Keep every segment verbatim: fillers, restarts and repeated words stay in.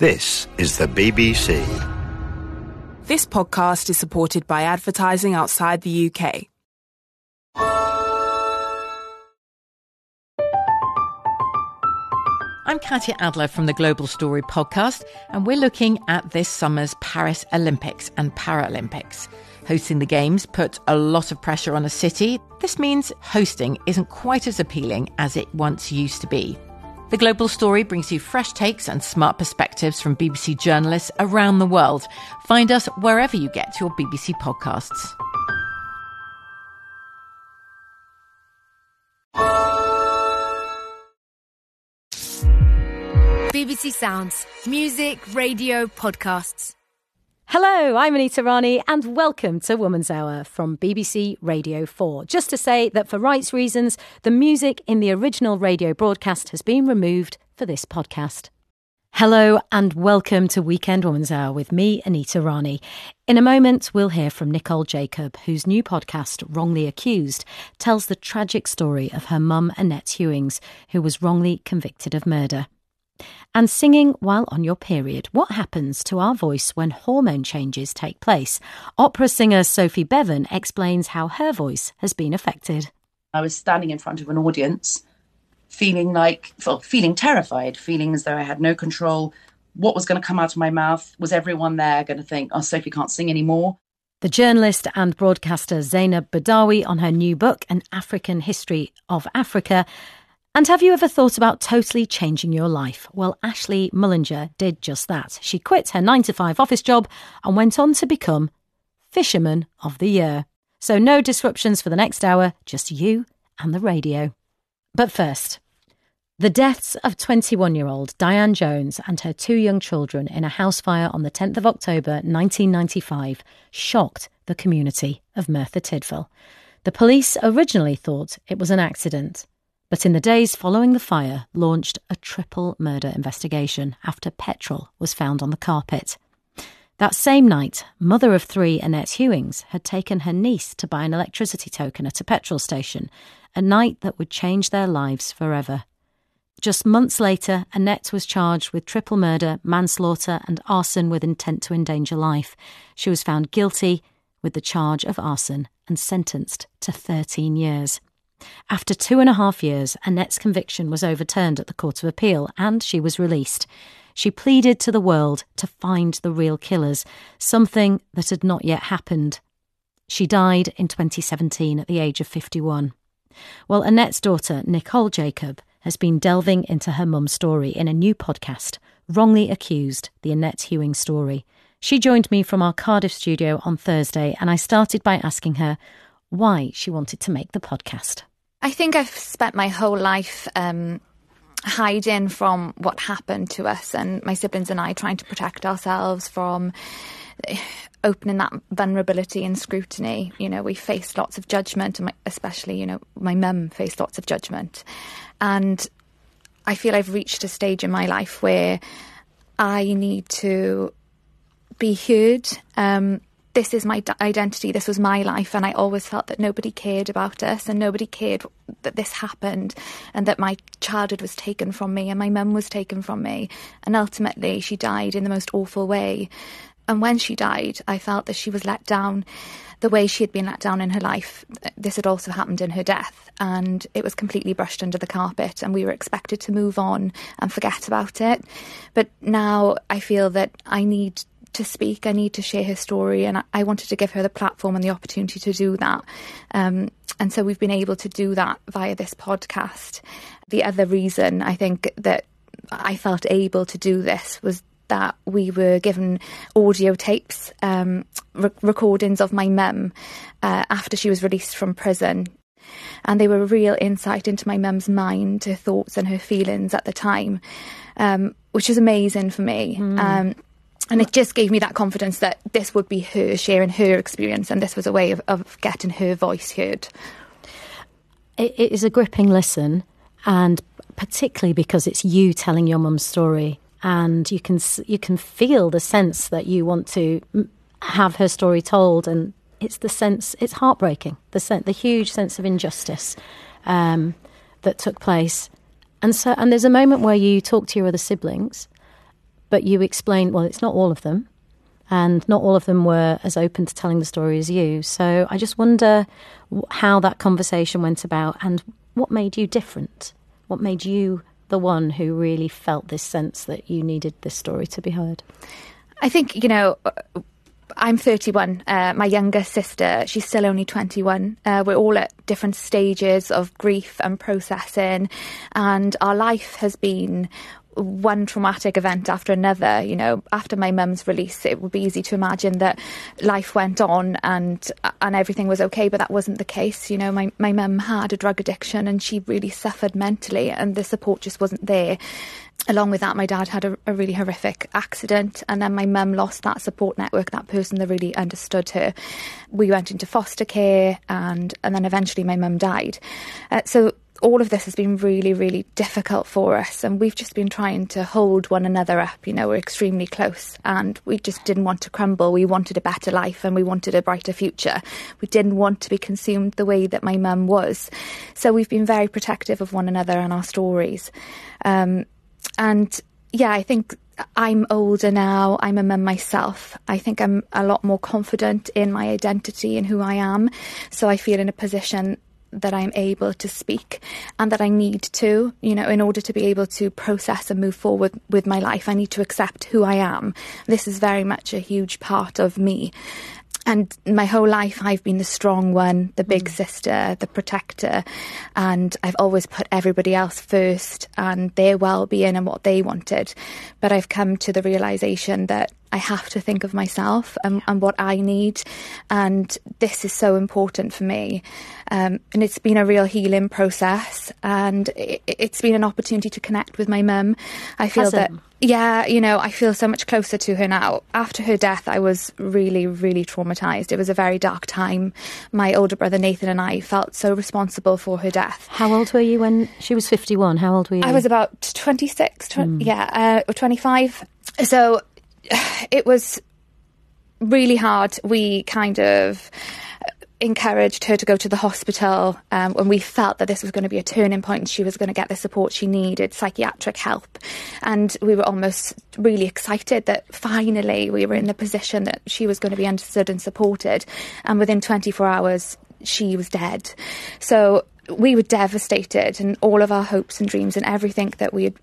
This is the B B C. This podcast is supported by advertising outside the U K. I'm Katya Adler from the Global Story podcast, and we're looking at this summer's Paris Olympics and Paralympics. Hosting the Games put a lot of pressure on a city. This means hosting isn't quite as appealing as it once used to be. The Global Story brings you fresh takes and smart perspectives from B B C journalists around the world. Find us wherever you get your B B C podcasts. B B C Sounds. Music, radio, podcasts. Hello, I'm Anita Rani and welcome to Woman's Hour from B B C Radio four. Just to say that for rights reasons, the music in the original radio broadcast has been removed for this podcast. Hello and welcome to Weekend Woman's Hour with me, Anita Rani. In a moment, we'll hear from Nicole Jacob, whose new podcast, Wrongly Accused, tells the tragic story of her mum, Annette Hewings, who was wrongly convicted of murder. And singing while on your period. What happens to our voice when hormone changes take place? Opera singer Sophie Bevan explains how her voice has been affected. I was standing in front of an audience, feeling like, well, feeling terrified, feeling as though I had no control. What was going to come out of my mouth? Was everyone there going to think, oh, Sophie can't sing anymore? The journalist and broadcaster Zainab Badawi on her new book, An African History of Africa. And have you ever thought about totally changing your life? Well, Ashley Mullinger did just that. She quit her nine to five office job and went on to become Fisherman of the Year. So no disruptions for the next hour, just you and the radio. But first, the deaths of twenty-one-year-old Diane Jones and her two young children in a house fire on the tenth of October nineteen ninety-five shocked the community of Merthyr Tydfil. The police originally thought it was an accident, but in the days following the fire, launched a triple murder investigation after petrol was found on the carpet. That same night, mother of three Annette Hewings had taken her niece to buy an electricity token at a petrol station, a night that would change their lives forever. Just months later, Annette was charged with triple murder, manslaughter and arson with intent to endanger life. She was found guilty with the charge of arson and sentenced to thirteen years. After two and a half years, Annette's conviction was overturned at the Court of Appeal and she was released. She pleaded to the world to find the real killers, something that had not yet happened. She died in twenty seventeen at the age of fifty-one. Well, Annette's daughter, Nicole Jacob, has been delving into her mum's story in a new podcast, Wrongly Accused, the Annette Hewings story. She joined me from our Cardiff studio on Thursday and I started by asking her why she wanted to make the podcast. I think I've spent my whole life um, hiding from what happened to us, and my siblings and I trying to protect ourselves from opening that vulnerability and scrutiny. You know, we faced lots of judgment, and my, especially, you know, my mum faced lots of judgment. And I feel I've reached a stage in my life where I need to be heard. Um, This is my d- identity, this was my life, and I always felt that nobody cared about us and nobody cared that this happened and that my childhood was taken from me and my mum was taken from me. And ultimately she died in the most awful way. And when she died, I felt that she was let down the way she had been let down in her life. This had also happened in her death, and it was completely brushed under the carpet and we were expected to move on and forget about it. But now I feel that I need to speak, I need to share her story, and I wanted to give her the platform and the opportunity to do that. Um, and so we've been able to do that via this podcast. The other reason I think that I felt able to do this was that we were given audio tapes, um, re- recordings of my mum uh, after she was released from prison. And they were a real insight into my mum's mind, her thoughts and her feelings at the time, um, which was amazing for me. Mm. Um, And it just gave me that confidence that this would be her sharing her experience, and this was a way of, of getting her voice heard. It, it is a gripping listen, and particularly because it's you telling your mum's story, and you can you can feel the sense that you want to have her story told, and it's the sense, it's heartbreaking, the sen- the huge sense of injustice um, that took place. And so, and there's a moment where you talk to your other siblings. but you explained, well, it's not all of them, and not all of them were as open to telling the story as you. So I just wonder how that conversation went about and what made you different? What made you the one who really felt this sense that you needed this story to be heard? I think, you know, I'm thirty-one. Uh, my younger sister, she's still only twenty-one. Uh, we're all at different stages of grief and processing, and our life has been one traumatic event after another. You know, after my mum's release, it would be easy to imagine that life went on and and everything was okay, but that wasn't the case. You know, my, my mum had a drug addiction and she really suffered mentally, and the support just wasn't there. Along with that, my dad had a, a really horrific accident, and then my mum lost that support network, that person that really understood her. We went into foster care, and, and then eventually my mum died. Uh, so all of this has been really, really difficult for us, and we've just been trying to hold one another up. You know, we're extremely close, and we just didn't want to crumble. We wanted a better life, and we wanted a brighter future. We didn't want to be consumed the way that my mum was. So we've been very protective of one another and our stories. Um, and yeah, I think I'm older now. I'm a mum myself. I think I'm a lot more confident in my identity and who I am. So I feel in a position that I'm able to speak, and that I need to, you know, in order to be able to process and move forward with my life, I need to accept who I am. This is very much a huge part of me. And my whole life, I've been the strong one, the big mm. sister, the protector, and I've always put everybody else first and their well-being and what they wanted. But I've come to the realisation that I have to think of myself and, and what I need, and this is so important for me. Um, and it's been a real healing process, and it, it's been an opportunity to connect with my mum. I feel Has that, it? yeah, you know, I feel so much closer to her now. After her death, I was really, really traumatised. It was a very dark time. My older brother Nathan and I felt so responsible for her death. How old were you when she was fifty-one? How old were you? I was about twenty-six, twenty, mm. yeah, uh, or twenty-five. So it was really hard. We kind of encouraged her to go to the hospital um, when we felt that this was going to be a turning point and she was going to get the support she needed, psychiatric help. And we were almost really excited that finally we were in the position that she was going to be understood and supported. And within twenty-four hours, she was dead. So we were devastated, and all of our hopes and dreams and everything that we had,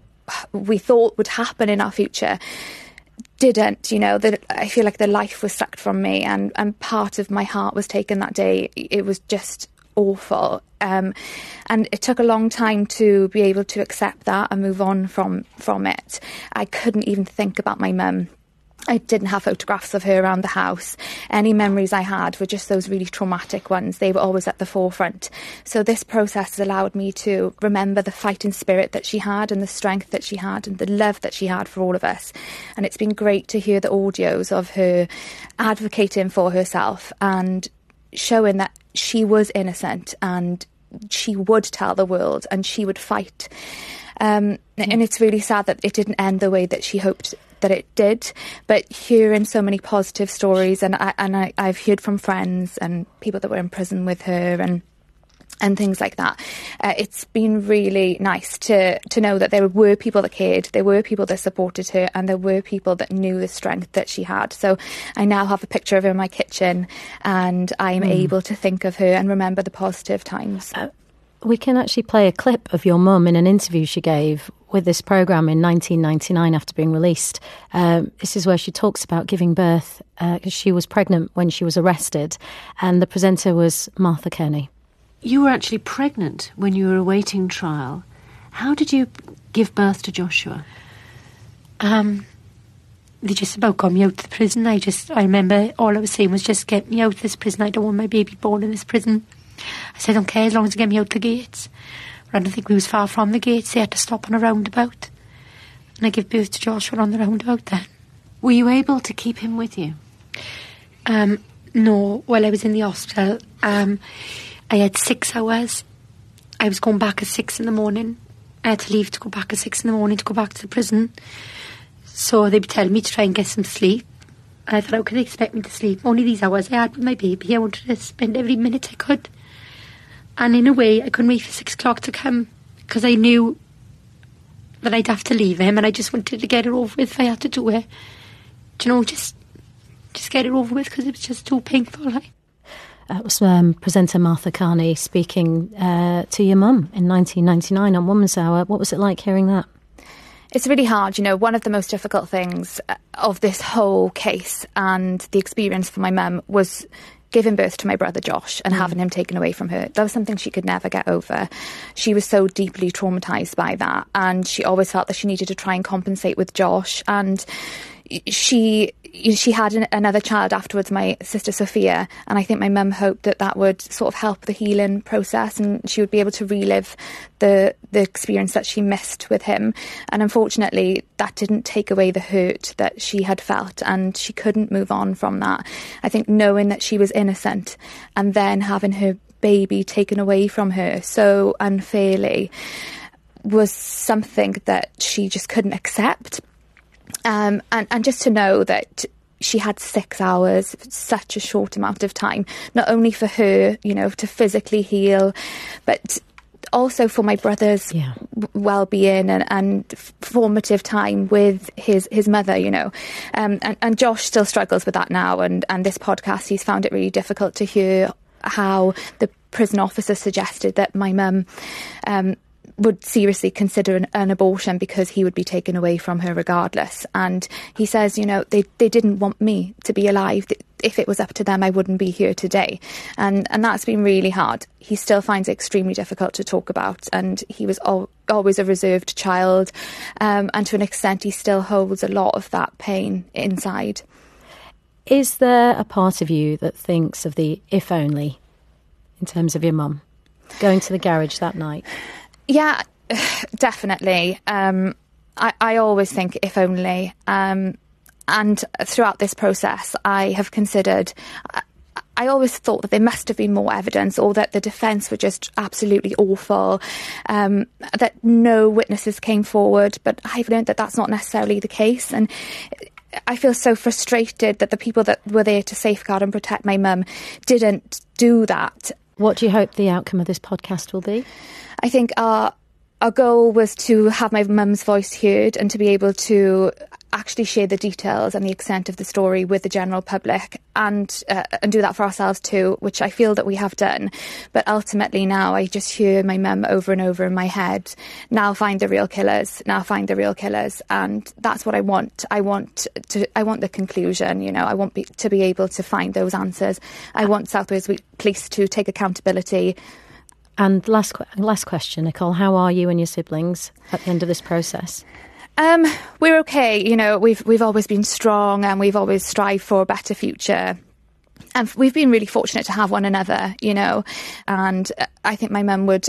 we thought would happen in our future didn't, you know, that I feel like the life was sucked from me, and, and part of my heart was taken that day. It was just awful. Um, and it took a long time to be able to accept that and move on from, from it. I couldn't even think about my mum. I didn't have photographs of her around the house. Any memories I had were just those really traumatic ones. They were always at the forefront. So this process has allowed me to remember the fighting spirit that she had, and the strength that she had, and the love that she had for all of us. And it's been great to hear the audios of her advocating for herself and showing that she was innocent and she would tell the world and she would fight. Um, and it's really sad that it didn't end the way that she hoped that it did, but hearing so many positive stories, and I, and I, I've heard from friends and people that were in prison with her and and things like that. Uh, it's been really nice to to know that there were people that cared, there were people that supported her, and there were people that knew the strength that she had. So I now have a picture of her in my kitchen, and I'm mm. able to think of her and remember the positive times. Uh, we can actually play a clip of your mum in an interview she gave with this programme in nineteen ninety-nine after being released. Um, this is where she talks about giving birth because uh, she was pregnant when she was arrested, and the presenter was Martha Kearney. You were actually pregnant when you were awaiting trial. How did you give birth to Joshua? Um, they just about got me out of the prison. I just, I remember all I was saying was just get me out of this prison. I don't want my baby born in this prison. I said, I don't care as long as they get me out the gates. I don't think we was far from the gates. They had to stop on a roundabout. And I gave birth to Joshua on the roundabout then. Were you able to keep him with you? Um, no. While I was in the hospital, um, I had six hours. I was going back at six in the morning. I had to leave to go back at six in the morning to go back to the prison. So they'd be telling me to try and get some sleep. And I thought, how could they expect me to sleep? Only these hours I had with my baby. I wanted to spend every minute I could. And in a way, I couldn't wait for six o'clock to come, because I knew that I'd have to leave him, and I just wanted to get it over with if I had to do it. Do you know, just just get it over with, because it was just too painful. Like. That was um, presenter Martha Carney speaking uh, to your mum in nineteen ninety-nine on Woman's Hour. What was it like hearing that? It's really hard. You know, one of the most difficult things of this whole case and the experience for my mum was giving birth to my brother Josh and mm. having him taken away from her. That was something she could never get over. She was so deeply traumatised by that, and she always felt that she needed to try and compensate with Josh. And she she had an, another child afterwards, my sister Sophia, and I think my mum hoped that that would sort of help the healing process, and she would be able to relive the the experience that she missed with him. And unfortunately, that didn't take away the hurt that she had felt, and she couldn't move on from that. I think knowing that she was innocent and then having her baby taken away from her so unfairly was something that she just couldn't accept. Um, and, and just to know that she had six hours, such a short amount of time, not only for her, you know, to physically heal, but also for my brother's yeah. well-being and, and formative time with his, his mother, you know. Um, and, and Josh still struggles with that now. And, and this podcast, he's found it really difficult to hear how the prison officer suggested that my mum um, would seriously consider an, an abortion because he would be taken away from her regardless. And he says, you know, they, they didn't want me to be alive. If it was up to them, I wouldn't be here today. And and that's been really hard. He still finds it extremely difficult to talk about. And he was al- always a reserved child. Um, and to an extent, he still holds a lot of that pain inside. Is there a part of you that thinks of the if only in terms of your mum going to the garage that night? Yeah, definitely. Um, I, I always think if only. Um, and throughout this process, I have considered, I, I always thought that there must have been more evidence, or that the defence were just absolutely awful, um, that no witnesses came forward. But I've learned that that's not necessarily the case. And I feel so frustrated that the people that were there to safeguard and protect my mum didn't do that. What do you hope the outcome of this podcast will be? I think our our goal was to have my mum's voice heard and to be able to actually share the details and the extent of the story with the general public, and uh, and do that for ourselves too, which I feel that we have done. But ultimately now I just hear my mum over and over in my head, now find the real killers, now find the real killers. And that's what I want. I want to, I want the conclusion, you know, I want be, to be able to find those answers. I want South Wales Police to take accountability. And last last question, Nicole, how are you and your siblings at the end of this process? Um, we're okay. You know, we've we've always been strong, and we've always strived for a better future. And we've been really fortunate to have one another, you know. And I think my mum would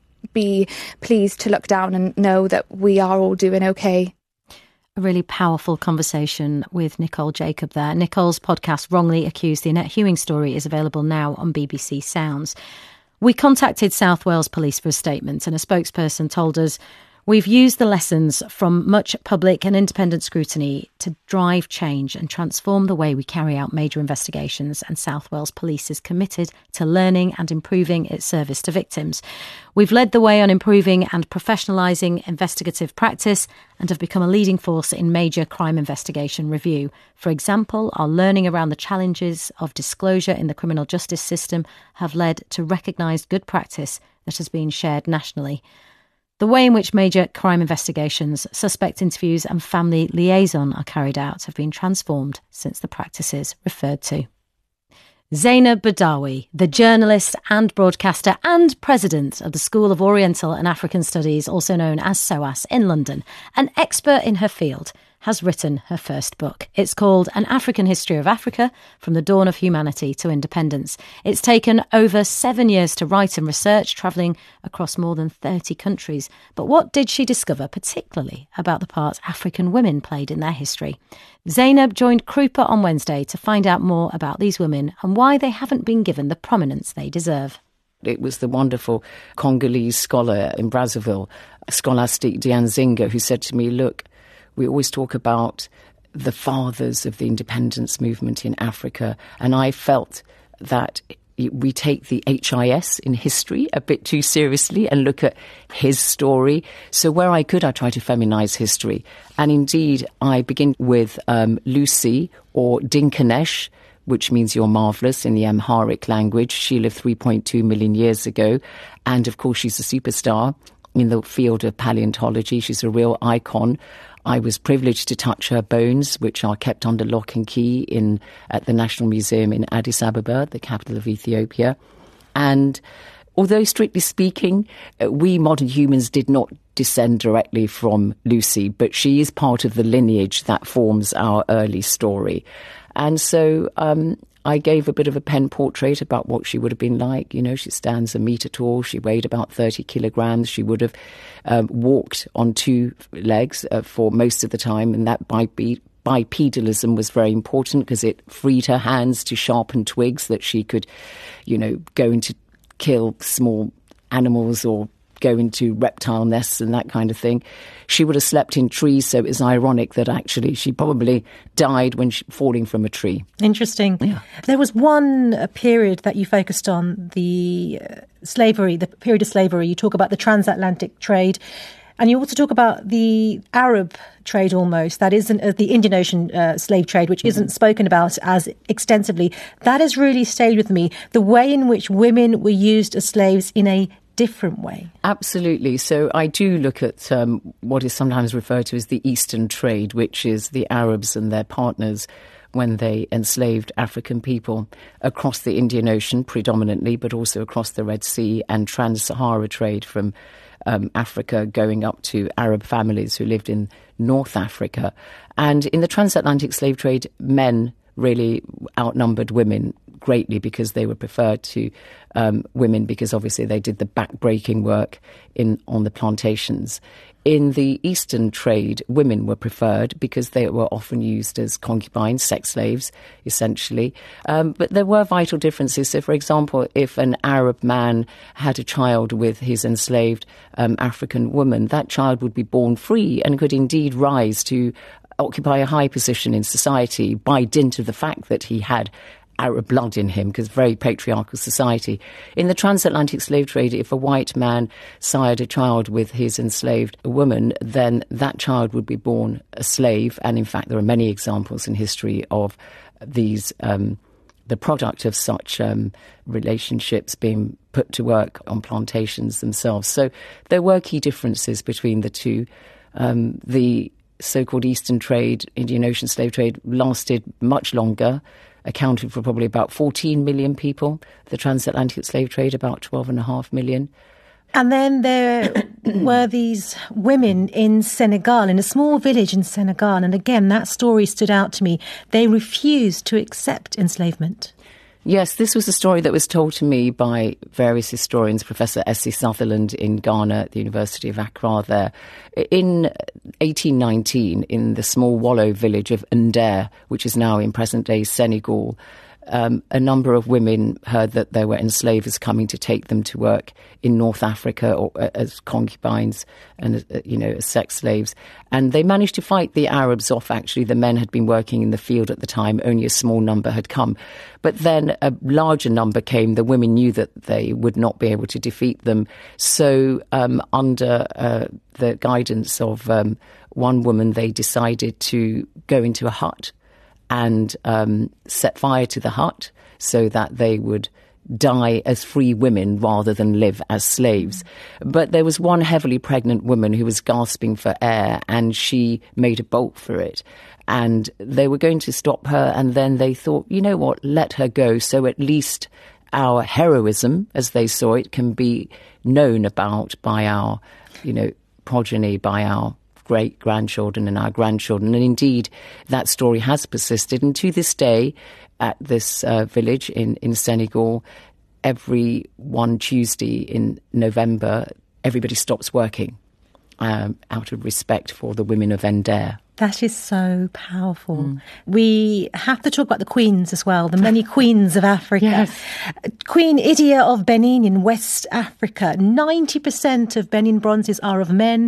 be pleased to look down and know that we are all doing okay. A really powerful conversation with Nicole Jacob there. Nicole's podcast, Wrongly Accused, the Annette Hewing Story, is available now on B B C Sounds. We contacted South Wales Police for a statement, and a spokesperson told us, "We've used the lessons from much public and independent scrutiny to drive change and transform the way we carry out major investigations, and South Wales Police is committed to learning and improving its service to victims. We've led the way on improving and professionalising investigative practice and have become a leading force in major crime investigation review. For example, our learning around the challenges of disclosure in the criminal justice system have led to recognised good practice that has been shared nationally. The way in which major crime investigations, suspect interviews and family liaison are carried out have been transformed since the practices referred to." Zainab Badawi, the journalist and broadcaster and president of the School of Oriental and African Studies, also known as SOAS, in London, an expert in her field, has written her first book. It's called An African History of Africa, From the Dawn of Humanity to Independence. It's taken over seven years to write and research, travelling across more than thirty countries. But what did she discover particularly about the part African women played in their history? Zainab joined Krupa on Wednesday to find out more about these women and why they haven't been given the prominence they deserve. It was the wonderful Congolese scholar in Brazzaville, Scholastic Dianzinga, who said to me, "Look, we always talk about the fathers of the independence movement in Africa, and I felt that we take the H I S in history a bit too seriously and look at his story. So where I could, I try to feminise history. And indeed, I begin with um, Lucy, or Dinkanesh, which means you're marvellous in the Amharic language. She lived three point two million years ago. And of course, she's a superstar in the field of paleontology. She's a real icon. I was privileged to touch her bones, which are kept under lock and key in at the National Museum in Addis Ababa, the capital of Ethiopia. And although strictly speaking, we modern humans did not descend directly from Lucy, but she is part of the lineage that forms our early story. And so um, I gave a bit of a pen portrait about what she would have been like. You know, she stands a metre tall. She weighed about thirty kilograms. She would have um, walked on two legs uh, for most of the time. And that bipe- bipedalism was very important because it freed her hands to sharpen twigs that she could, you know, go into kill small animals or go into reptile nests and that kind of thing. She would have slept in trees, so it was ironic that actually she probably died when she, falling from a tree. Interesting. Yeah. There was one uh, period that you focused on, the uh, slavery, the period of slavery. You talk about the transatlantic trade, and you also talk about the Arab trade almost, that isn't uh, the Indian Ocean uh, slave trade, which mm-hmm. isn't spoken about as extensively. That has really stayed with me, the way in which women were used as slaves in a different way. Absolutely. So I do look at um, what is sometimes referred to as the Eastern trade, which is the Arabs and their partners when they enslaved African people across the Indian Ocean predominantly, but also across the Red Sea, and trans-Sahara trade from um, Africa going up to Arab families who lived in North Africa. And in the transatlantic slave trade, men really outnumbered women greatly because they were preferred to um, women because obviously they did the back-breaking work in on the plantations. In the Eastern trade, women were preferred because they were often used as concubines, sex slaves, essentially. Um, but there were vital differences. So, for example, if an Arab man had a child with his enslaved um, African woman, that child would be born free and could indeed rise to occupy a high position in society by dint of the fact that he had Arab blood in him, because very patriarchal society. In the transatlantic slave trade, if a white man sired a child with his enslaved woman, then that child would be born a slave. And in fact, there are many examples in history of these, um, the product of such um, relationships being put to work on plantations themselves. So there were key differences between the two. Um, the so-called Eastern trade, Indian Ocean slave trade, lasted much longer, accounted for probably about fourteen million people. The transatlantic slave trade, about twelve and a half million. And then there were these women in Senegal, in a small village in Senegal. And again, that story stood out to me. They refused to accept enslavement. Yes, this was a story that was told to me by various historians, Professor Essie Sutherland in Ghana at the University of Accra there. In eighteen nineteen, in the small Wallo village of Nder, which is now in present-day Senegal, um, a number of women heard that there were enslavers coming to take them to work in North Africa or uh, as concubines and, uh, you know, as sex slaves. And they managed to fight the Arabs off, actually. The men had been working in the field at the time. Only a small number had come. But then a larger number came. The women knew that they would not be able to defeat them. So um, under uh, the guidance of um, one woman, they decided to go into a hut and um, set fire to the hut so that they would die as free women rather than live as slaves. But there was one heavily pregnant woman who was gasping for air, and she made a bolt for it. And they were going to stop her, and then they thought, you know what, let her go, so at least our heroism, as they saw it, can be known about by our, you know, progeny, by our great-grandchildren and our grandchildren. And indeed, that story has persisted. And to this day, at this uh, village in, in Senegal, every one Tuesday in November, everybody stops working um, out of respect for the women of Nder. That is so powerful. Mm. We have to talk about the queens as well, the many queens of Africa. Yes. Queen Idia of Benin in West Africa. ninety percent of Benin bronzes are of men.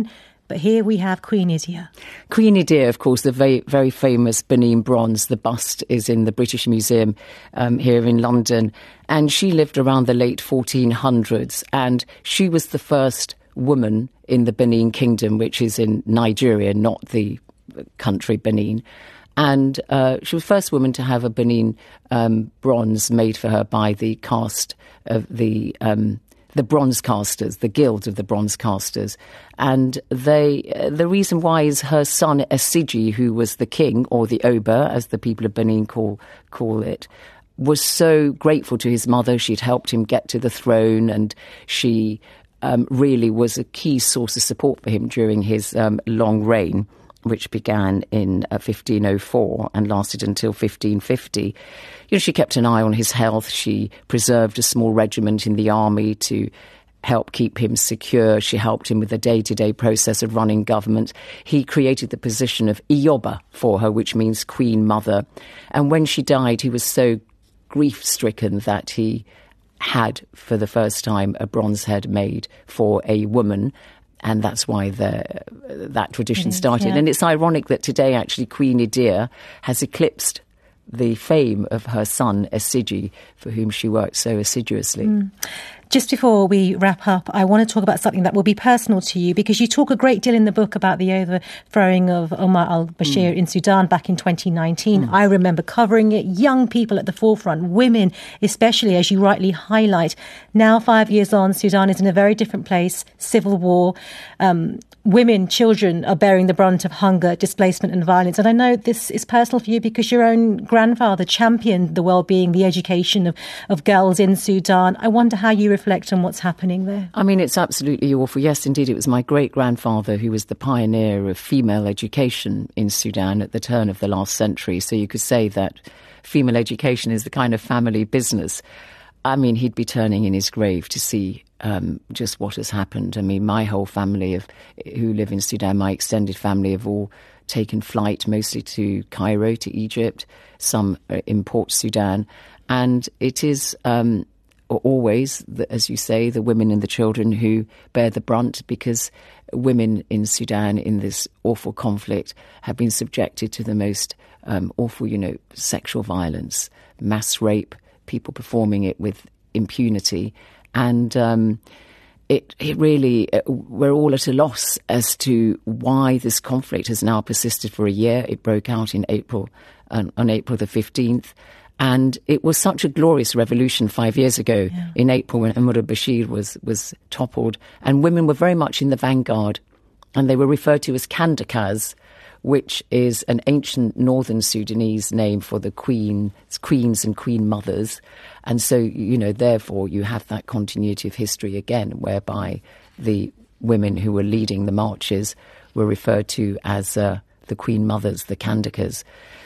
But here we have Queen Idia. Queen Idia, of course, the very, very famous Benin bronze. The bust is in the British Museum um, here in London. And she lived around the late fourteen hundreds. And she was the first woman in the Benin Kingdom, which is in Nigeria, not the country Benin. And uh, she was the first woman to have a Benin um, bronze made for her by the cast of the um, the bronze casters, the guild of the bronze casters. And they, uh, the reason why is her son Esiji, who was the king, or the Oba, as the people of Benin call call it, was so grateful to his mother. She'd helped him get to the throne, and she um, really was a key source of support for him during his um, long reign, which began in uh, fifteen oh four and lasted until fifteen fifty. You know, she kept an eye on his health. She preserved a small regiment in the army to help keep him secure. She helped him with the day-to-day process of running government. He created the position of Iyoba for her, which means Queen Mother. And when she died, he was so grief-stricken that he had, for the first time, a bronze head made for a woman. And that's why the, that tradition started. Yeah. And it's ironic that today, actually, Queen Idia has eclipsed the fame of her son, Esiji, for whom she worked so assiduously. Mm. Just before we wrap up, I want to talk about something that will be personal to you, because you talk a great deal in the book about the overthrowing of Omar al-Bashir mm. in Sudan back in twenty nineteen. Mm. I remember covering it, young people at the forefront, women especially, as you rightly highlight. Now, five years on, Sudan is in a very different place, civil war. Um, women, children are bearing the brunt of hunger, displacement and violence. And I know this is personal for you because your own grandfather championed the well-being, the education of, of girls in Sudan. I wonder how you reflect on what's happening there. I mean, it's absolutely awful. Yes, indeed, it was my great-grandfather who was the pioneer of female education in Sudan at the turn of the last century. So you could say that female education is the kind of family business. I mean, he'd be turning in his grave to see um, just what has happened. I mean, my whole family of who live in Sudan, my extended family, have all taken flight, mostly to Cairo, to Egypt, some in Port Sudan. And it is um, always, as you say, the women and the children who bear the brunt, because women in Sudan in this awful conflict have been subjected to the most um, awful, you know, sexual violence, mass rape, people performing it with impunity. And um, it, it really, we're all at a loss as to why this conflict has now persisted for a year. It broke out in April, on, on April the fifteenth. And it was such a glorious revolution five years ago yeah. in April when Omar al-Bashir was, was toppled. And women were very much in the vanguard. And they were referred to as Kandakas, which is an ancient northern Sudanese name for the queen, queens and queen mothers. And so, you know, therefore you have that continuity of history again, whereby the women who were leading the marches were referred to as uh, the queen mothers, the Kandakas.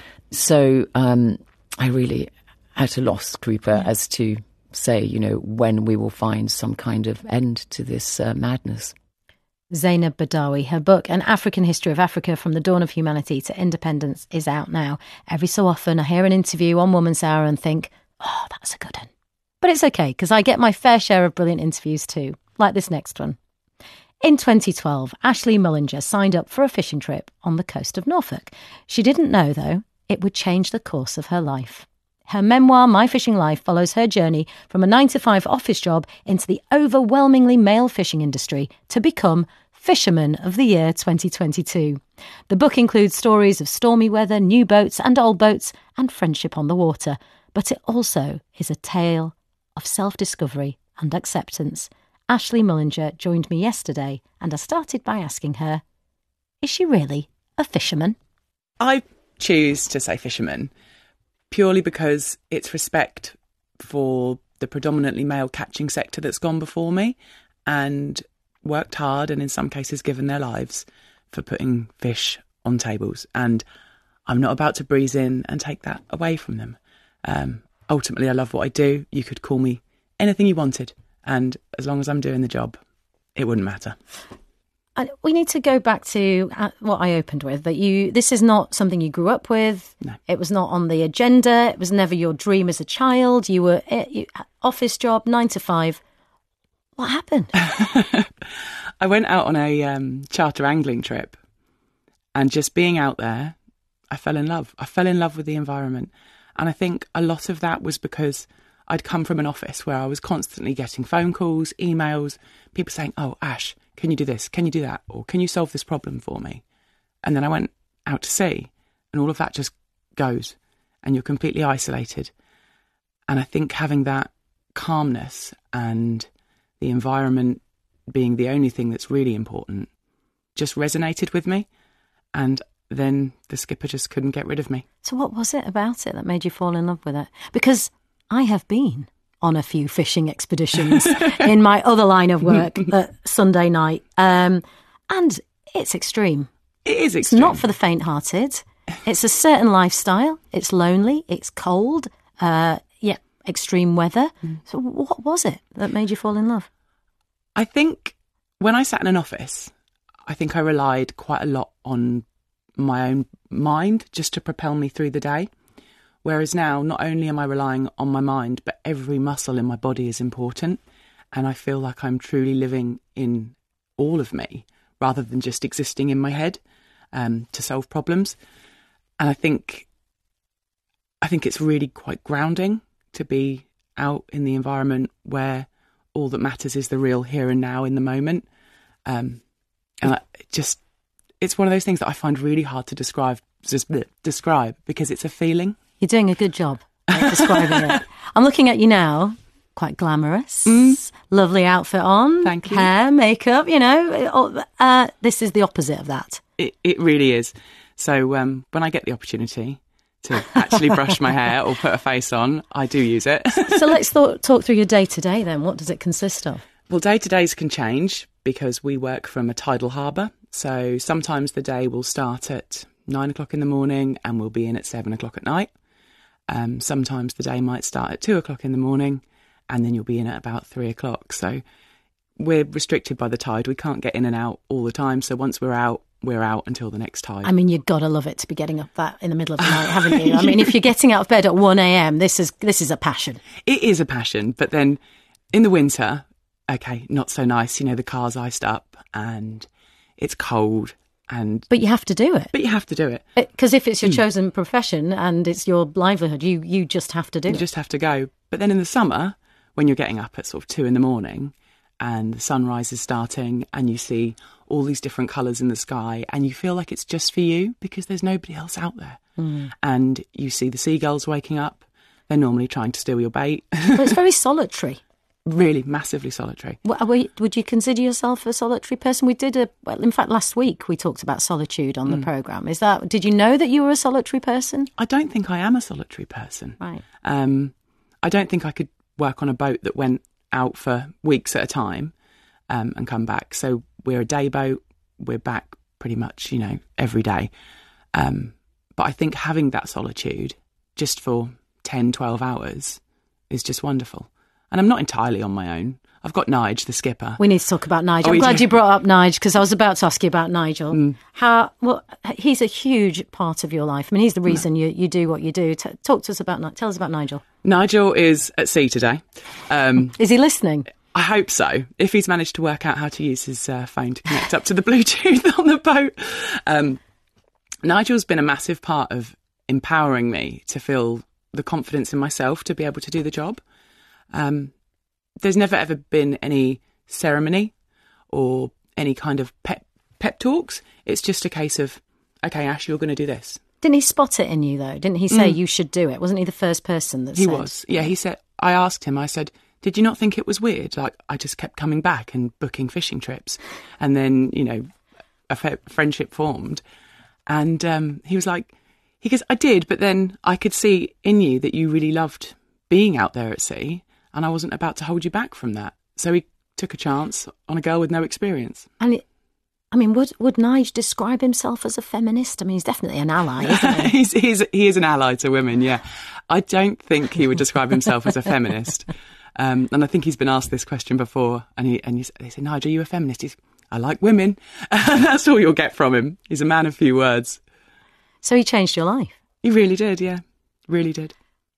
So um, I really at a loss, Krupa, as to say, you know, when we will find some kind of end to this uh, madness. Zainab Badawi. Her book, An African History of Africa from the Dawn of Humanity to Independence, is out now. Every so often I hear an interview on Woman's Hour and think, oh, that's a good one. But it's okay, because I get my fair share of brilliant interviews too, like this next one. In twenty twelve, Ashley Mullinger signed up for a fishing trip on the coast of Norfolk. She didn't know, though, it would change the course of her life. Her memoir, My Fishing Life, follows her journey from a nine to five office job into the overwhelmingly male fishing industry to become Fisherman of the Year twenty twenty-two. The book includes stories of stormy weather, new boats and old boats, and friendship on the water. But it also is a tale of self-discovery and acceptance. Ashley Mullinger joined me yesterday, and I started by asking her, is she really a fisherman? I choose to say fisherman purely because it's respect for the predominantly male catching sector that's gone before me and worked hard and in some cases given their lives for putting fish on tables. And I'm not about to breeze in and take that away from them. Um, ultimately, I love what I do. You could call me anything you wanted. And as long as I'm doing the job, it wouldn't matter. And we need to go back to what I opened with, that you, this is not something you grew up with. No. It was not on the agenda. It was never your dream as a child. You were you, office job, nine to five. What happened? I went out on a um, charter angling trip, and just being out there, I fell in love. I fell in love with the environment. And I think a lot of that was because I'd come from an office where I was constantly getting phone calls, emails, people saying, oh, Ash, can you do this? Can you do that? Or can you solve this problem for me? And then I went out to sea, and all of that just goes, and you're completely isolated. And I think having that calmness and the environment being the only thing that's really important just resonated with me. And then the skipper just couldn't get rid of me. So what was it about it that made you fall in love with it? Because I have been on a few fishing expeditions in my other line of work at Sunday night, um, and it's extreme. It is extreme. It's not for the faint-hearted. It's a certain lifestyle. It's lonely. It's cold. Uh, yeah, extreme weather. Mm. So what was it that made you fall in love? I think when I sat in an office, I think I relied quite a lot on my own mind just to propel me through the day. Whereas now, not only am I relying on my mind, but every muscle in my body is important. And I feel like I'm truly living in all of me rather than just existing in my head um, to solve problems. And I think, I think it's really quite grounding to be out in the environment where all that matters is the real here and now in the moment. Um, and I just, it's one of those things that I find really hard to describe, just bleh, describe because it's a feeling. You're doing a good job at describing it. I'm looking at you now, quite glamorous, mm. lovely outfit on, thank you, hair, makeup, you know. Uh, this is the opposite of that. It, it really is. So um, when I get the opportunity to actually brush my hair or put a face on, I do use it. So let's th- talk through your day-to-day then. What does it consist of? Well, day-to-days can change because we work from a tidal harbour. So sometimes the day will start at nine o'clock in the morning and we'll be in at seven o'clock at night. Um, sometimes the day might start at two o'clock in the morning and then you'll be in at about three o'clock. So we're restricted by the tide. We can't get in and out all the time. So once we're out, we're out until the next tide. I mean, you've got to love it to be getting up that in the middle of the night, haven't you? I mean, if you're getting out of bed at one a.m, this is this is a passion. It is a passion. But then in the winter, okay, not so nice. You know, the car's iced up and it's cold. And but you have to do it. But you have to do it. Because if it's your mm. chosen profession and it's your livelihood, you, you just have to do you it. You just have to go. But then in the summer, when you're getting up at sort of two in the morning and the sunrise is starting and you see all these different colours in the sky and you feel like it's just for you because there's nobody else out there. Mm. And you see the seagulls waking up. They're normally trying to steal your bait. Well, it's very solitary. Really massively solitary. Would you consider yourself a solitary person? We did a, well, in fact, last week we talked about solitude on mm. the programme. Is that, did you know that you were a solitary person? I don't think I am a solitary person. Right. Um, I don't think I could work on a boat that went out for weeks at a time um, and come back. So we're a day boat. We're back pretty much, you know, every day. Um, but I think having that solitude just for ten, twelve hours is just wonderful. And I'm not entirely on my own. I've got Nige, the skipper. We need to talk about Nigel. Oh, I'm glad do. you brought up Nige because I was about to ask you about Nigel. Mm. How well he's a huge part of your life. I mean, he's the reason you, you do what you do. T- talk to us about tell us about Nigel. Nigel is at sea today. Um, is he listening? I hope so. If he's managed to work out how to use his uh, phone to connect up to the Bluetooth on the boat. Um, Nigel's been a massive part of empowering me to feel the confidence in myself to be able to do the job. Um, there's never ever been any ceremony or any kind of pep, pep talks. It's just a case of, okay, Ash, you're going to do this. Didn't he spot it in you, though? Didn't he say mm. you should do it? Wasn't he the first person that he said? He was, yeah. He said, I asked him, I said, did you not think it was weird? Like, I just kept coming back and booking fishing trips. And then, you know, a f- friendship formed. And um, he was like, he goes, I did, but then I could see in you that you really loved being out there at sea. And I wasn't about to hold you back from that. So he took a chance on a girl with no experience. And it, I mean, would would Nige describe himself as a feminist? I mean, he's definitely an ally, isn't he? he's, he's, he is an ally to women, yeah. I don't think he would describe himself as a feminist. Um, and I think he's been asked this question before. And he and he, they say, Nige, are you a feminist? He's, I like women. And that's all you'll get from him. He's a man of few words. So he changed your life? He really did, yeah. Really did.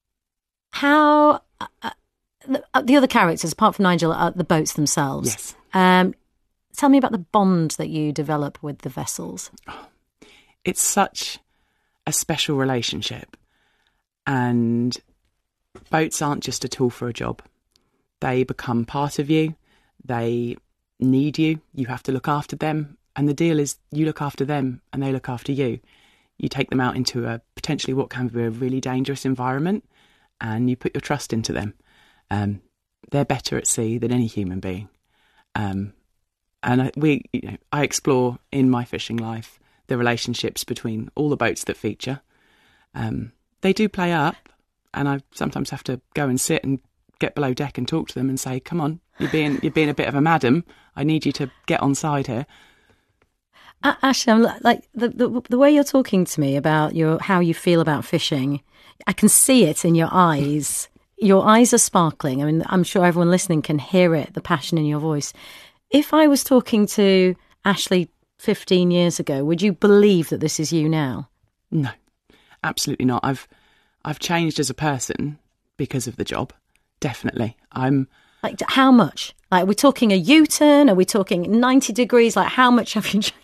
How... Uh, The, the other characters, apart from Nigel, are the boats themselves. Yes. Um, Tell me about the bond that you develop with the vessels. It's such a special relationship, and boats aren't just a tool for a job. They become part of you. They need you. You have to look after them. And the deal is you look after them and they look after you. You take them out into a potentially what can be a really dangerous environment, and you put your trust into them. Um, they're better at sea than any human being. Um, and I, we, you know, I explore in my fishing life the relationships between all the boats that feature. Um, they do play up, and I sometimes have to go and sit and get below deck and talk to them and say, "Come on, you're being you're being a bit of a madam. I need you to get on side here." Uh, Ashley, I'm like the, the the way you're talking to me about your how you feel about fishing. I can see it in your eyes. Your eyes are sparkling. I mean, I'm sure everyone listening can hear it, the passion in your voice. If I was talking to Ashley fifteen years ago, would you believe that this is you now? No, absolutely not. I've I've changed as a person because of the job. Definitely. I'm like, how much? Like, are we talking a U-turn? Are we talking ninety degrees? Like, how much have you changed?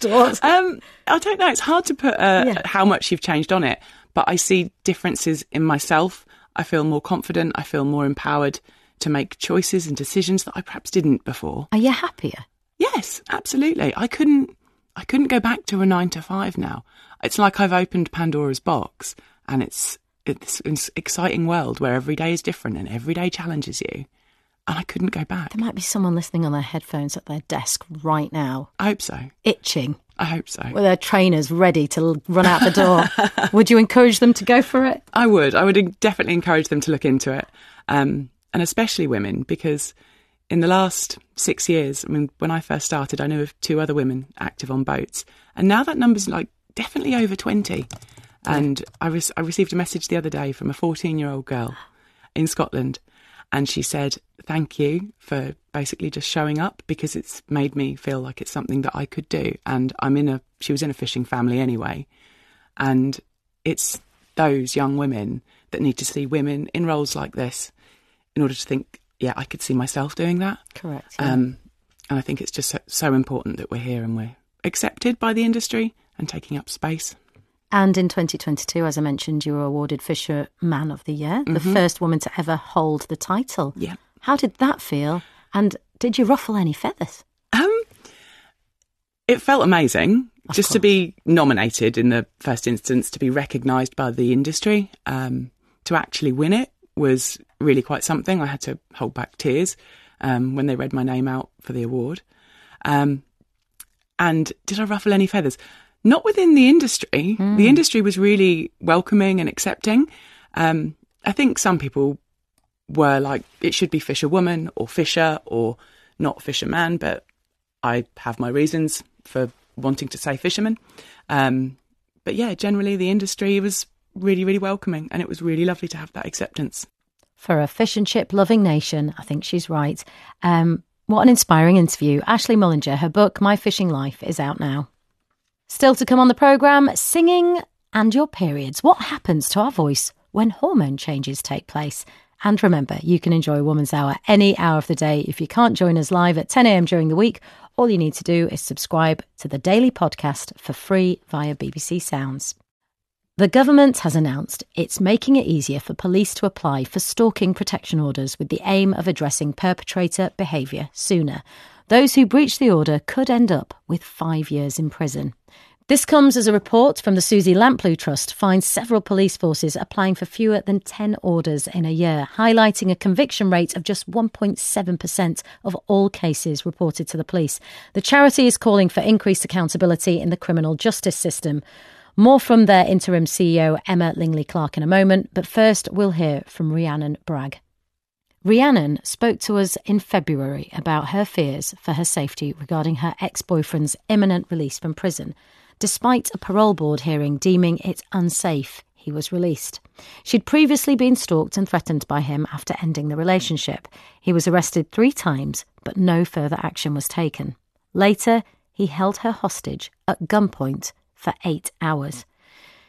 um, I don't know. It's hard to put uh, Yeah. how much you've changed on it, but I see differences in myself. I feel more confident. I feel more empowered to make choices and decisions that I perhaps didn't before. Are you happier? Yes, absolutely. I couldn't. I couldn't go back to a nine to five now. It's like I've opened Pandora's box, and it's it's an exciting world where every day is different and every day challenges you. And I couldn't go back. There might be someone listening on their headphones at their desk right now. I hope so. Itching. I hope so. With their trainers ready to l- run out the door. Would you encourage them to go for it? I would. I would definitely encourage them to look into it. Um, and especially women, because in the last six years, I mean, when I first started, I knew of two other women active on boats. And now that number's like definitely over twenty. And I, re- I received a message the other day from a fourteen-year-old girl in Scotland. And she said, "Thank you for basically just showing up, because it's made me feel like it's something that I could do." And I'm in a, she was in a fishing family anyway. And it's those young women that need to see women in roles like this in order to think, yeah, I could see myself doing that. Correct. Yeah. Um, and I think it's just so, so important that we're here and we're accepted by the industry and taking up space. And in twenty twenty-two, as I mentioned, you were awarded Fisherman of the Year, the Mhm. first woman to ever hold the title. Yeah. How did that feel? And did you ruffle any feathers? Um, it felt amazing Of just to be nominated in the first instance, to be recognised by the industry. Um, to actually win it was really quite something. I had to hold back tears um, when they read my name out for the award. Um, and did I ruffle any feathers? Not within the industry. Mm. The industry was really welcoming and accepting. Um, I think some people were like, it should be Fisherwoman or Fisher or not Fisherman, but I have my reasons for wanting to say Fisherman. Um, but yeah, generally the industry was really, really welcoming, and it was really lovely to have that acceptance. For a fish and chip loving nation, I think she's right. Um, what an inspiring interview. Ashley Mullinger, her book, My Fishing Life, is out now. Still to come on the programme, singing and your periods. What happens to our voice when hormone changes take place? And remember, you can enjoy Woman's Hour any hour of the day. If you can't join us live at ten a.m. during the week, all you need to do is subscribe to the daily podcast for free via B B C Sounds. The government has announced it's making it easier for police to apply for stalking protection orders with the aim of addressing perpetrator behaviour sooner. Those who breach the order could end up with five years in prison. This comes as a report from the Susie Lamplugh Trust finds several police forces applying for fewer than ten orders in a year, highlighting a conviction rate of just one point seven percent of all cases reported to the police. The charity is calling for increased accountability in the criminal justice system. More from their interim C E O, Emma Lingley-Clark, in a moment, but first we'll hear from Rhiannon Bragg. Rhiannon spoke to us in February about her fears for her safety regarding her ex-boyfriend's imminent release from prison. Despite a parole board hearing deeming it unsafe, he was released. She'd previously been stalked and threatened by him after ending the relationship. He was arrested three times, but no further action was taken. Later, he held her hostage at gunpoint for eight hours.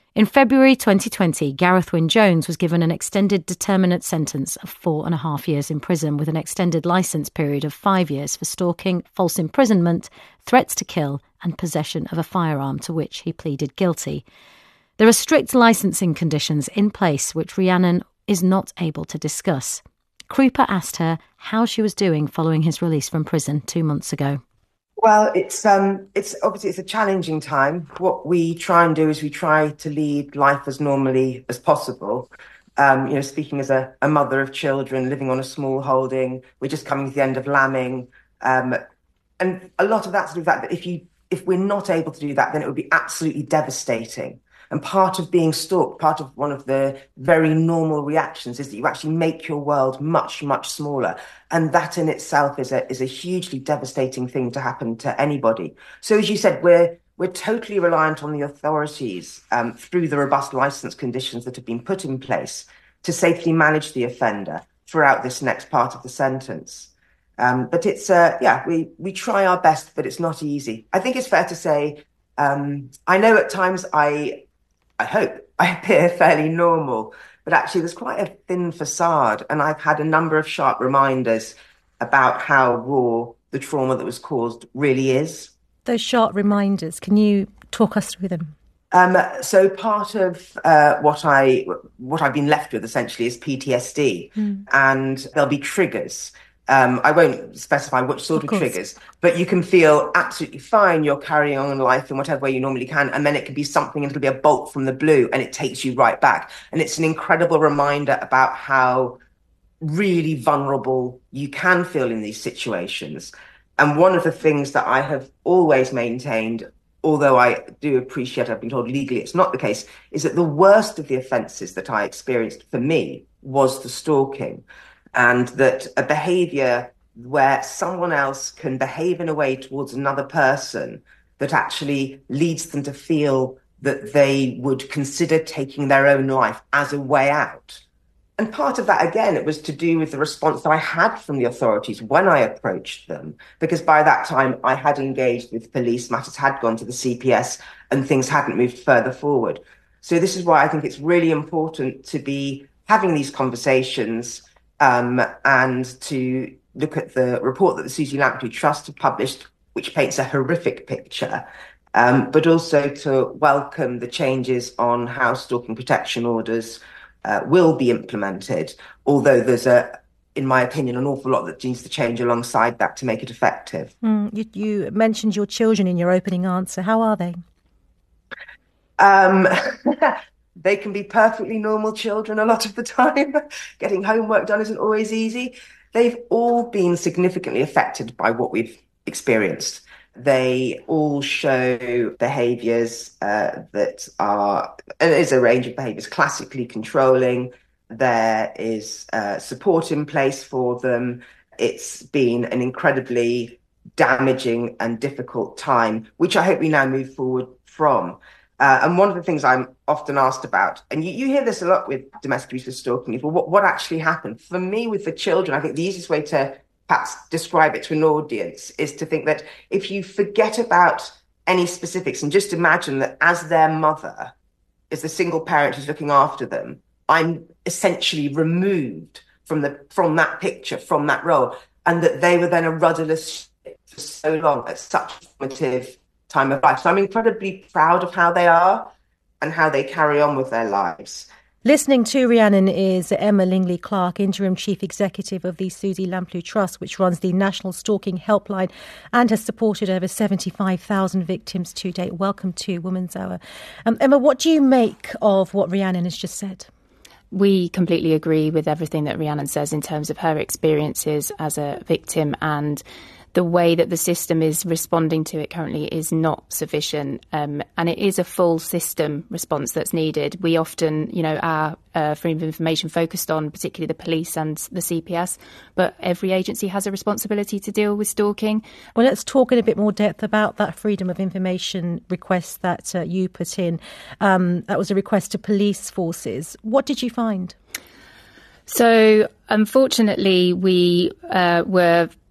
In February twenty twenty, Gareth Wyn Jones was given an extended determinate sentence of four and a half years in prison with an extended licence period of five years for stalking, false imprisonment, threats to kill and possession of a firearm, to which he pleaded guilty. There are strict licensing conditions in place which Rhiannon is not able to discuss. Krupa asked her how she was doing following his release from prison two months ago. Well, it's um, it's obviously it's a challenging time. What we try and do is we try to lead life as normally as possible. Um, you know, speaking as a, a mother of children, living on a small holding, we're just coming to the end of lambing, um, and a lot of that's the fact that if you if we're not able to do that, then it would be absolutely devastating. And part of being stalked, part of one of the very normal reactions is that you actually make your world much, much smaller. And that in itself is a is a hugely devastating thing to happen to anybody. So as you said, we're we're totally reliant on the authorities um, through the robust licence conditions that have been put in place to safely manage the offender throughout this next part of the sentence. Um, but it's, uh, yeah, we, we try our best, but it's not easy. I think it's fair to say, um, I know at times I... I hope I appear fairly normal, but actually there's quite a thin facade, and I've had a number of sharp reminders about how raw the trauma that was caused really is. Those sharp reminders, can you talk us through them? Um, so part of uh, what I what I've been left with essentially is P T S D, mm. and there'll be triggers. Um, I won't specify which sort of, of triggers, but you can feel absolutely fine. You're carrying on in life in whatever way you normally can. And then it can be something, and it'll be a bolt from the blue, and it takes you right back. And it's an incredible reminder about how really vulnerable you can feel in these situations. And one of the things that I have always maintained, although I do appreciate I've been told legally it's not the case, is that the worst of the offences that I experienced for me was the stalking. And that a behaviour where someone else can behave in a way towards another person that actually leads them to feel that they would consider taking their own life as a way out. And part of that, again, it was to do with the response that I had from the authorities when I approached them, because by that time I had engaged with police, matters had gone to the C P S and things hadn't moved further forward. So this is why I think it's really important to be having these conversations Um, and to look at the report that the Susie Lamplugh Trust have published, which paints a horrific picture, um, but also to welcome the changes on how stalking protection orders uh, will be implemented, although there's, a, in my opinion, an awful lot that needs to change alongside that to make it effective. Mm, you, you mentioned your children in your opening answer. How are they? Um They can be perfectly normal children a lot of the time. Getting homework done isn't always easy. They've all been significantly affected by what we've experienced. They all show behaviours uh, that are, and there's a range of behaviours, classically controlling. There is uh, support in place for them. It's been an incredibly damaging and difficult time, which I hope we now move forward from. Uh, and one of the things I'm often asked about, and you, you hear this a lot with domestic abuse, with stalking, is well, what, what actually happened? For me, with the children, I think the easiest way to perhaps describe it to an audience is to think that if you forget about any specifics and just imagine that as their mother, as the single parent who's looking after them, I'm essentially removed from the from that picture, from that role, and that they were then a rudderless ship for so long at such a formative time of life. So I'm incredibly proud of how they are and how they carry on with their lives. Listening to Rhiannon is Emma Lingley Clark, Interim Chief Executive of the Susie Lamplugh Trust, which runs the National Stalking Helpline and has supported over seventy-five thousand victims to date. Welcome to Women's Hour. Um, Emma, what do you make of what Rhiannon has just said? We completely agree with everything that Rhiannon says in terms of her experiences as a victim, and the way that the system is responding to it currently is not sufficient, um, and it is a full system response that's needed. We often, you know, our uh, freedom of information focused on particularly the police and the C P S, but every agency has a responsibility to deal with stalking. Well, let's talk in a bit more depth about that freedom of information request that uh, you put in. Um, that was a request to police forces. What did you find? So, unfortunately, we uh, were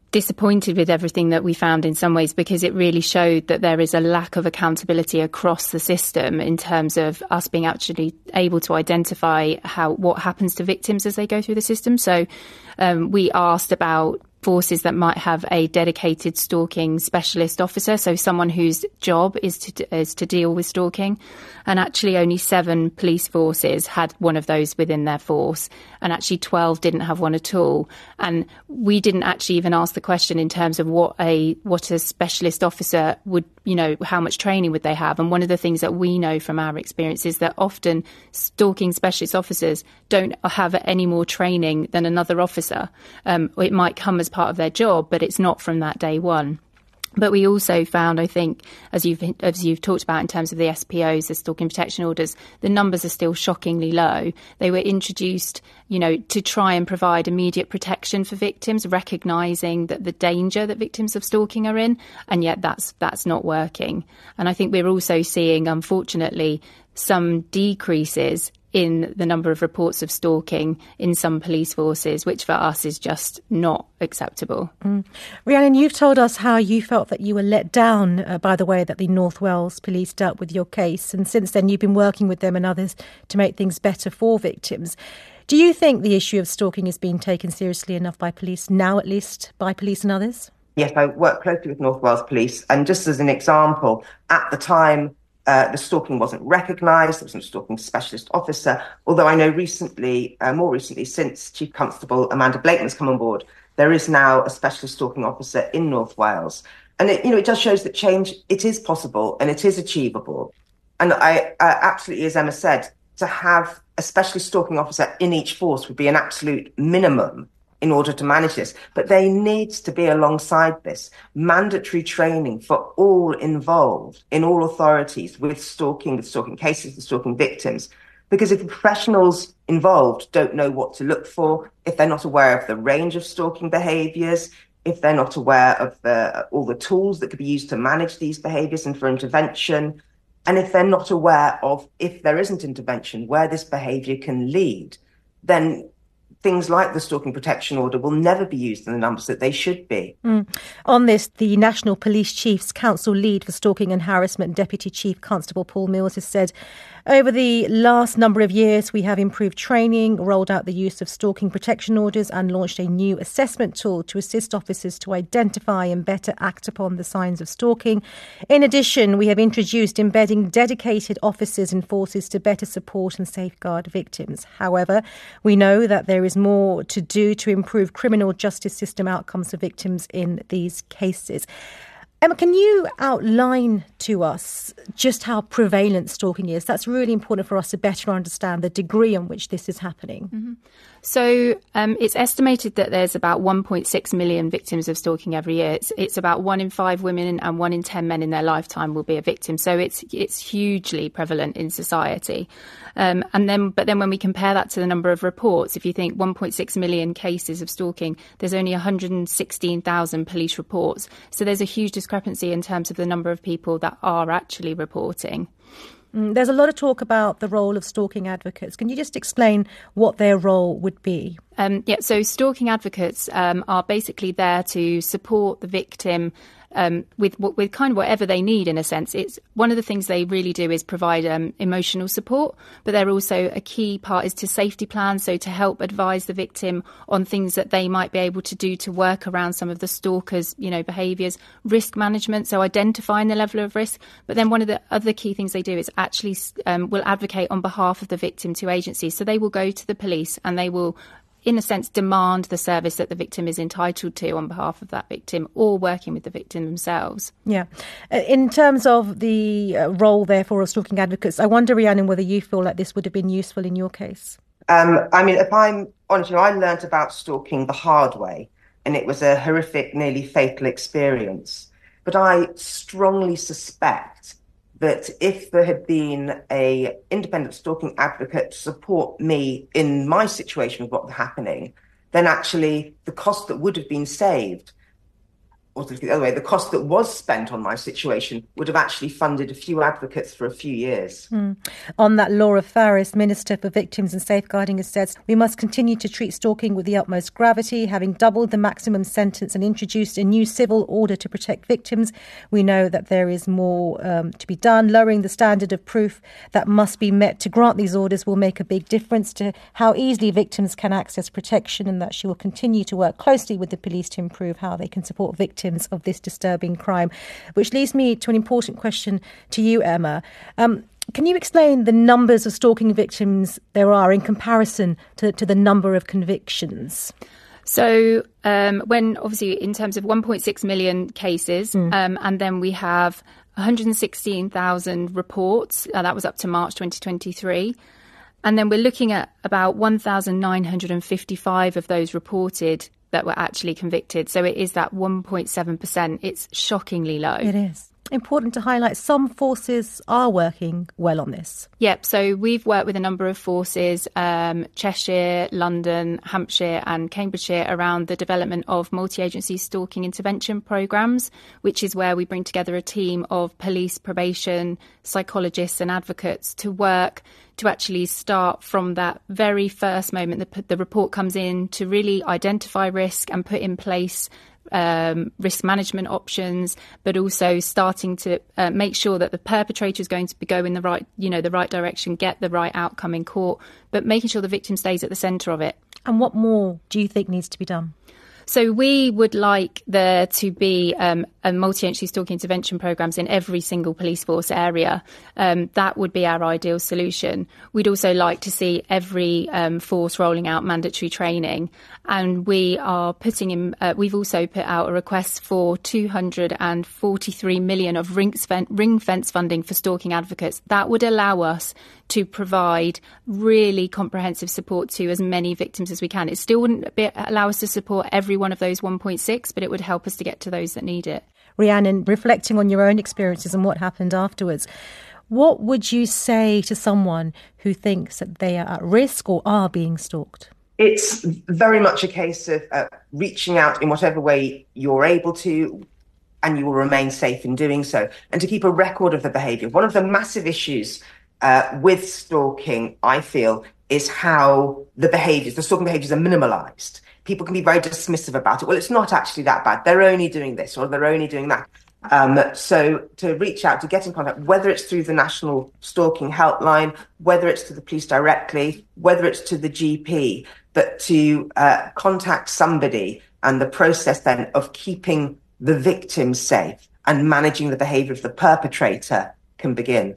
disappointed with everything that we found in some ways, because it really showed that there is a lack of accountability across the system in terms of us being actually able to identify how what happens to victims as they go through the system. So um, we asked about forces that might have a dedicated stalking specialist officer, so someone whose job is to is to deal with stalking. And actually only seven police forces had one of those within their force, and actually twelve didn't have one at all. And we didn't actually even ask the question in terms of what a what a specialist officer would, you know, how much training would they have. And one of the things that we know from our experience is that often stalking specialist officers don't have any more training than another officer. Um, it might come as part of their job, but it's not from that day one. But we also found, I think, as you've as you've talked about in terms of the S P Os, the stalking protection orders, the numbers are still shockingly low. They were introduced, you know, to try and provide immediate protection for victims, recognising that the danger that victims of stalking are in, and yet that's that's not working. And I think we're also seeing, unfortunately, some decreases in the number of reports of stalking in some police forces, which for us is just not acceptable. Mm. Rhiannon, you've told us how you felt that you were let down uh, by the way that the North Wales police dealt with your case. And since then, you've been working with them and others to make things better for victims. Do you think the issue of stalking is being taken seriously enough by police, now at least, by police and others? Yes, I work closely with North Wales Police. And just as an example, at the time, Uh, the stalking wasn't recognised. There wasn't a stalking specialist officer. Although I know recently, uh, more recently, since Chief Constable Amanda Blakeman's come on board, there is now a specialist stalking officer in North Wales. And it, you know, it just shows that change, it is possible and it is achievable. And I uh, absolutely, as Emma said, to have a specialist stalking officer in each force would be an absolute minimum in order to manage this. But there needs to be, alongside this, mandatory training for all involved in all authorities with stalking, with stalking cases, with stalking victims. Because if the professionals involved don't know what to look for, if they're not aware of the range of stalking behaviours, if they're not aware of the, all the tools that could be used to manage these behaviours and for intervention, and if they're not aware of, if there isn't intervention, where this behaviour can lead, then things like the Stalking Protection Order will never be used in the numbers that they should be. Mm. On this, the National Police Chiefs Council lead for Stalking and Harassment, Deputy Chief Constable Paul Mills, has said, over the last number of years, we have improved training, rolled out the use of stalking protection orders and launched a new assessment tool to assist officers to identify and better act upon the signs of stalking. In addition, we have introduced embedding dedicated officers in forces to better support and safeguard victims. However, we know that there is more to do to improve criminal justice system outcomes for victims in these cases. Emma, can you outline to us just how prevalent stalking is? That's really important for us to better understand the degree on which this is happening. Mm-hmm. So um, it's estimated that there's about one point six million victims of stalking every year. It's, it's about one in five women and one in ten men in their lifetime will be a victim. So it's it's hugely prevalent in society. Um, and then, but then when we compare that to the number of reports, if you think one point six million cases of stalking, there's only one hundred sixteen thousand police reports. So there's a huge discrepancy in terms of the number of people that are actually reporting. Mm, there's a lot of talk about the role of stalking advocates. Can you just explain what their role would be? Um, yeah, so stalking advocates um, are basically there to support the victim um, with with kind of whatever they need, in a sense. It's one of the things they really do is provide um, emotional support, but they're also a key part is to safety plans, so to help advise the victim on things that they might be able to do to work around some of the stalkers, you know, behaviours, risk management, so identifying the level of risk. But then one of the other key things they do is actually um, will advocate on behalf of the victim to agencies. So they will go to the police and they will, in a sense, demand the service that the victim is entitled to on behalf of that victim, or working with the victim themselves. Yeah. In terms of the uh, role, therefore, of stalking advocates, I wonder, Rhiannon, whether you feel like this would have been useful in your case. Um, I mean, if I'm honest, you know, I learnt about stalking the hard way, and it was a horrific, nearly fatal experience. But I strongly suspect that if there had been a independent stalking advocate to support me in my situation with what was happening, then actually the cost that would have been saved or the other way, the cost that was spent on my situation would have actually funded a few advocates for a few years. Mm. On that, Laura Farris, Minister for Victims and Safeguarding, has said, we must continue to treat stalking with the utmost gravity, having doubled the maximum sentence and introduced a new civil order to protect victims. We know that there is more um, to be done. Lowering the standard of proof that must be met to grant these orders will make a big difference to how easily victims can access protection, and that she will continue to work closely with the police to improve how they can support victims of this disturbing crime. Which leads me to an important question to you, Emma. Um, can you explain the numbers of stalking victims there are in comparison to, to the number of convictions? So um, when obviously in terms of one point six million cases, mm. um, and then we have one hundred sixteen thousand reports, uh, that was up to March twenty twenty-three. And then we're looking at about one thousand nine hundred fifty-five of those reported that were actually convicted. So it is that one point seven percent. It's shockingly low. It is. Important to highlight, some forces are working well on this. Yep, so we've worked with a number of forces, um, Cheshire, London, Hampshire and Cambridgeshire, around the development of multi-agency stalking intervention programmes, which is where we bring together a team of police, probation, psychologists and advocates to work to actually start from that very first moment the, the report comes in, to really identify risk and put in place Um, risk management options, but also starting to uh, make sure that the perpetrator is going to be go in the right, you know, the right direction, get the right outcome in court, but making sure the victim stays at the centre of it. And what more do you think needs to be done? So we would like there to be um, a multi-agency stalking intervention programmes in every single police force area. Um, that would be our ideal solution. We'd also like to see every um, force rolling out mandatory training. And we are putting in, uh, we've also put out a request for two hundred forty-three million of ring fence, ring fence funding for stalking advocates. That would allow us to provide really comprehensive support to as many victims as we can. It still wouldn't be, allow us to support every one of those one point six, but it would help us to get to those that need it. Rhiannon, reflecting on your own experiences and what happened afterwards, what would you say to someone who thinks that they are at risk or are being stalked? It's very much a case of uh, reaching out in whatever way you're able to, and you will remain safe in doing so, and to keep a record of the behaviour. One of the massive issues uh, with stalking, I feel, is how the behaviours, the stalking behaviours are minimalised. People can be very dismissive about it. Well, it's not actually that bad. They're only doing this or they're only doing that. Um, so to reach out, to get in contact, whether it's through the National Stalking Helpline, whether it's to the police directly, whether it's to the G P, but to uh, contact somebody, and the process then of keeping the victim safe and managing the behaviour of the perpetrator can begin.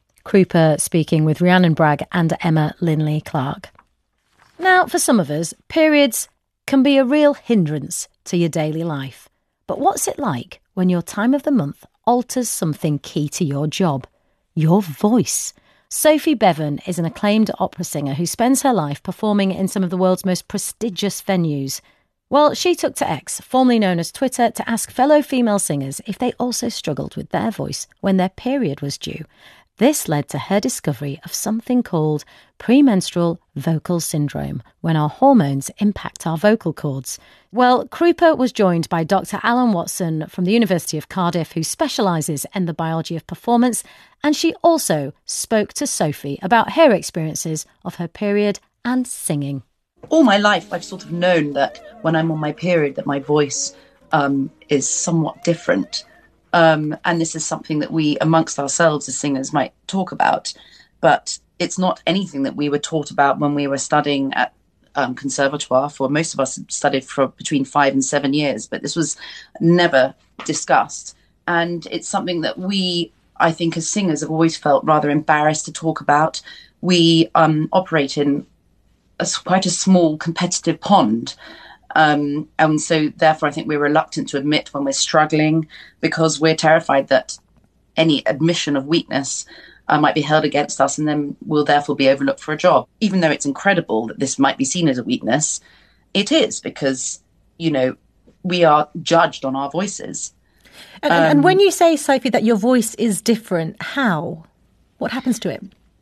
Krupa speaking with Rhiannon Bragg and Emma Linley-Clark. Now, for some of us, periods can be a real hindrance to your daily life. But what's it like when your time of the month alters something key to your job? Your voice. Sophie Bevan is an acclaimed opera singer who spends her life performing in some of the world's most prestigious venues. Well, she took to X, formerly known as Twitter, to ask fellow female singers if they also struggled with their voice when their period was due. This led to her discovery of something called premenstrual vocal syndrome, when our hormones impact our vocal cords. Well, Krupa was joined by Doctor Alan Watson from the University of Cardiff, who specialises in the biology of performance, and she also spoke to Sophie about her experiences of her period and singing. All my life, I've sort of known that when I'm on my period, that my voice um, is somewhat different. Um, and this is something that we, amongst ourselves as singers, might talk about. But it's not anything that we were taught about when we were studying at um, conservatoire. For most of us studied for between five and seven years, but this was never discussed. And it's something that we, I think, as singers have always felt rather embarrassed to talk about. We um, operate in a, quite a small competitive pond. Um, and so therefore I think we're reluctant to admit when we're struggling, because we're terrified that any admission of weakness uh, might be held against us, and then we'll therefore be overlooked for a job. Even though it's incredible that this might be seen as a weakness, it is, because, you know, we are judged on our voices. And, um, and when you say, Sophie, that your voice is different, how? What happens to it?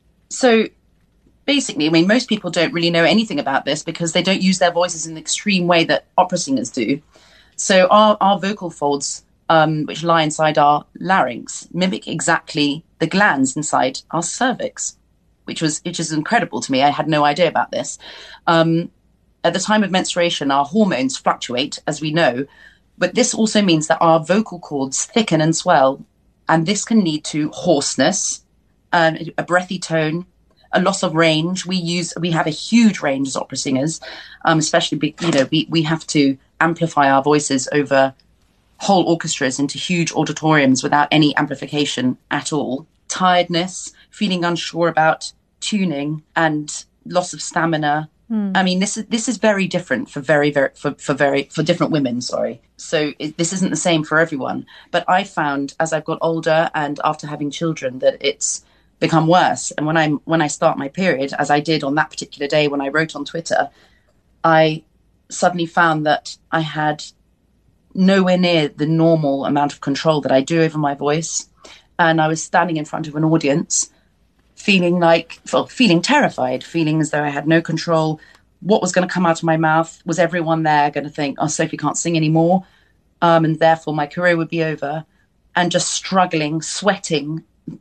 So basically, I mean, most people don't really know anything about this because they don't use their voices in the extreme way that opera singers do. So our, our vocal folds, um, which lie inside our larynx, mimic exactly the glands inside our cervix, which was which is incredible to me. I had no idea about this. Um, at the time of menstruation, our hormones fluctuate, as we know, but this also means that our vocal cords thicken and swell, and this can lead to hoarseness, uh, a breathy tone, a loss of range. We use we have a huge range as opera singers, um, especially be, you know we we have to amplify our voices over whole orchestras into huge auditoriums without any amplification at all. Tiredness, feeling unsure about tuning, and loss of stamina. Mm. I mean, this is this is very different for very very for, for very for different women. Sorry, so it, this isn't the same for everyone. But I found as I've got older and after having children that it's become worse. And when I'm when I start my period, as I did on that particular day when I wrote on Twitter, I suddenly found that I had nowhere near the normal amount of control that I do over my voice, and I was standing in front of an audience feeling like, well, feeling terrified, feeling as though I had no control. What was going to come out of my mouth? Was everyone there going to think, oh, Sophie can't sing anymore? Um, and therefore my career would be over, and just struggling, sweating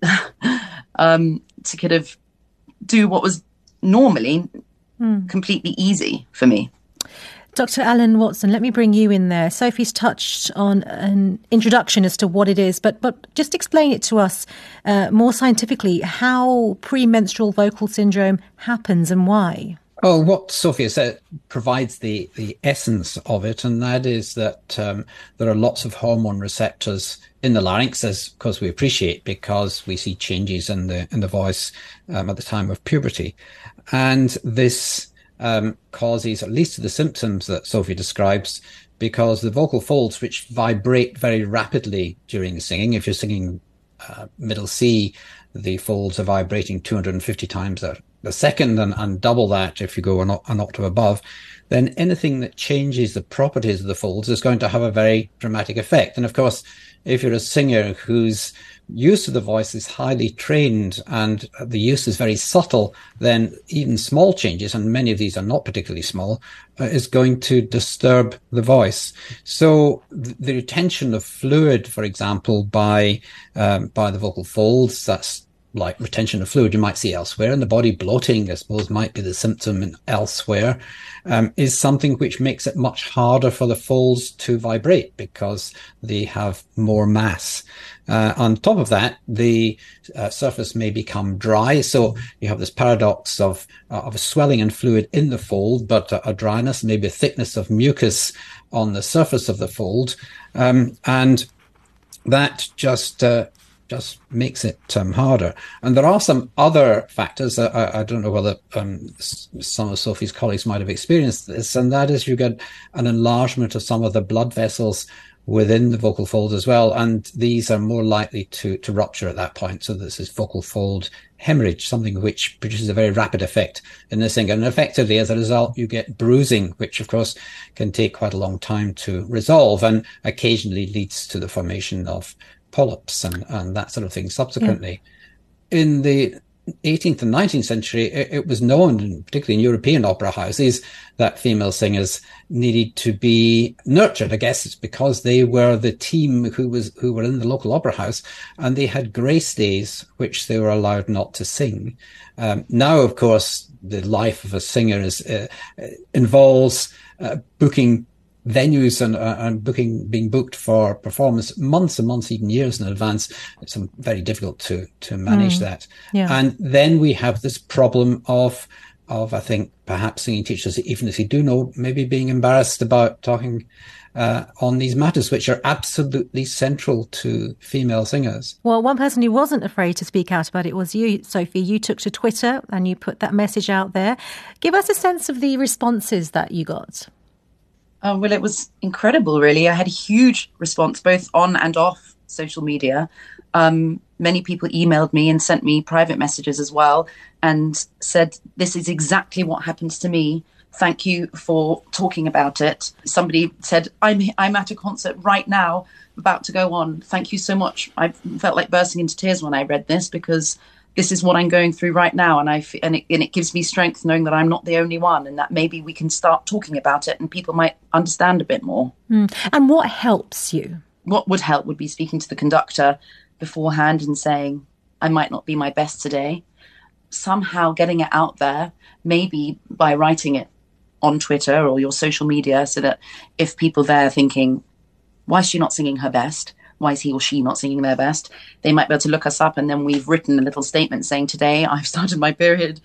um, to kind of do what was normally mm. completely easy for me. Doctor Alan Watson, let me bring you in there. Sophie's touched on an introduction as to what it is, but but just explain it to us uh, more scientifically, how premenstrual vocal syndrome happens and why. Well, what Sophia said provides the, the essence of it, and that is that um, there are lots of hormone receptors in the larynx, as of course we appreciate, because we see changes in the in the voice um, at the time of puberty. And this um, causes at least the symptoms that Sophie describes, because the vocal folds, which vibrate very rapidly during singing, if you're singing uh, middle C, the folds are vibrating two hundred fifty times a, a second, and, and double that if you go an, an octave above, then anything that changes the properties of the folds is going to have a very dramatic effect. And of course, if you're a singer whose use of the voice is highly trained and the use is very subtle, then even small changes, and many of these are not particularly small, uh, is going to disturb the voice. So th- the retention of fluid, for example, by um, by the vocal folds, that's like retention of fluid you might see elsewhere in the body. Bloating, I suppose, might be the symptom in elsewhere, um, is something which makes it much harder for the folds to vibrate because they have more mass. Uh, on top of that, the uh, surface may become dry. So you have this paradox of uh, of a swelling and fluid in the fold, but a, a dryness, maybe a thickness of mucus on the surface of the fold. Um, and that just... Uh, just makes it um, harder. And there are some other factors that I, I don't know whether um, some of Sophie's colleagues might have experienced this, and that is you get an enlargement of some of the blood vessels within the vocal fold as well, and these are more likely to, to rupture at that point. So this is vocal fold hemorrhage, something which produces a very rapid effect in the singer. And effectively, as a result, you get bruising, which of course can take quite a long time to resolve and occasionally leads to the formation of polyps and, and that sort of thing subsequently. Yeah. In the eighteenth and nineteenth century, it, it was known, particularly in European opera houses, that female singers needed to be nurtured. I guess it's because they were the team who was who were in the local opera house, and they had grace days which they were allowed not to sing. Um, now, of course, the life of a singer is uh, involves uh, booking venues and, uh, and booking, being booked for performance months and months, even years in advance. It's um, very difficult to, to manage mm, that. Yeah. And then we have this problem of, of, I think, perhaps singing teachers, even if they do know, maybe being embarrassed about talking uh, on these matters, which are absolutely central to female singers. Well, one person who wasn't afraid to speak out about it was you, Sophie. You took to Twitter and you put that message out there. Give us a sense of the responses that you got. Oh, well, it was incredible, really. I had a huge response, both on and off social media. Um, many people emailed me and sent me private messages as well and said, this is exactly what happens to me. Thank you for talking about it. Somebody said, I'm I'm at a concert right now, about to go on. Thank you so much. I felt like bursting into tears when I read this because this is what I'm going through right now. And I f- and, it, and it gives me strength knowing that I'm not the only one, and that maybe we can start talking about it and people might understand a bit more. Mm. And what helps you? What would help would be speaking to the conductor beforehand and saying, I might not be my best today. Somehow getting it out there, maybe by writing it on Twitter or your social media, so that if people there thinking, why is she not singing her best? Why is he or she not singing their best? They might be able to look us up, and then we've written a little statement saying, today I've started my period,